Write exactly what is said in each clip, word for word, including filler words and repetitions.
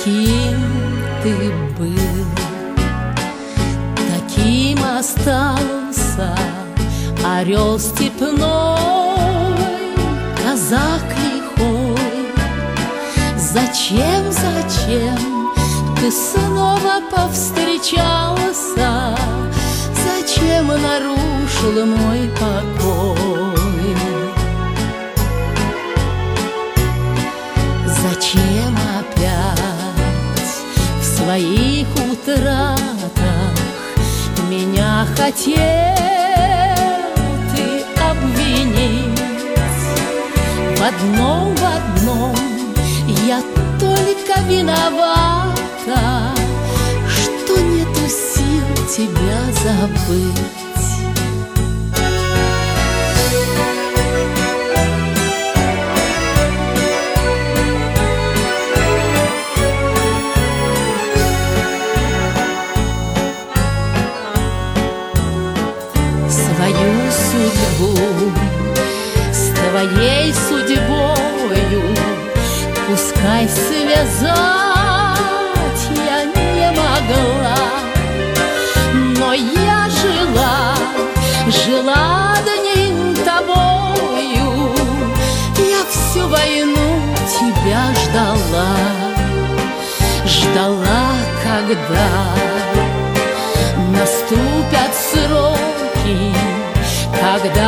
каким ты был, таким остался орел степной, казак лихой. Зачем, зачем ты снова повстречался? Зачем нарушил мой покой? Зачем опять в своих утратах меня хотел ты обвинить? В одном, в одном я только виновата, что нету сил тебя забыть. Свою судьбу с твоей судьбою пускай связать я не могла, но я жила, жила одним тобою. Я всю войну тебя ждала, ждала, когда наступят сроки, когда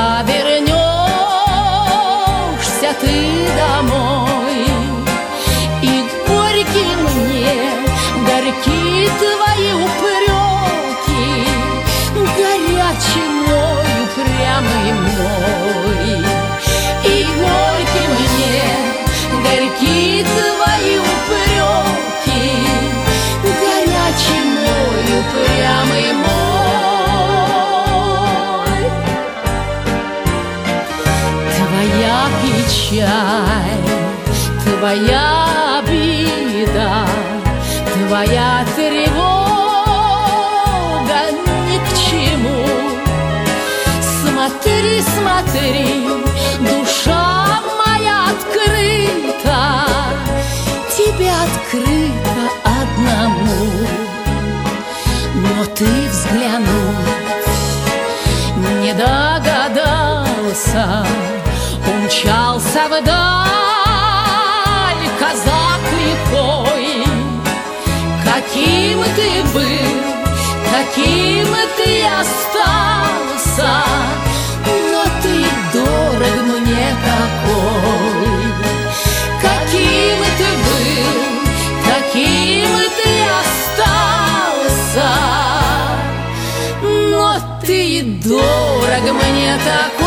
вернешься ты домой. И горьки мне, горьки твои упреки, горячий мой, упрямый мой. И горьки мне, горьки твои упреки, горячий мой, упрямый мой. Твоя печаль, твоя обида, твоя тревога ни к чему. Смотри, смотри, душа моя открыта, тебе открыта одному. Но ты взглянуть не догадался, умчался вдаль казак лихой. Каким ты был, каким ты остался, но ты дорог мне такой. Каким ты был, каким ты остался, но ты дорог мне такой.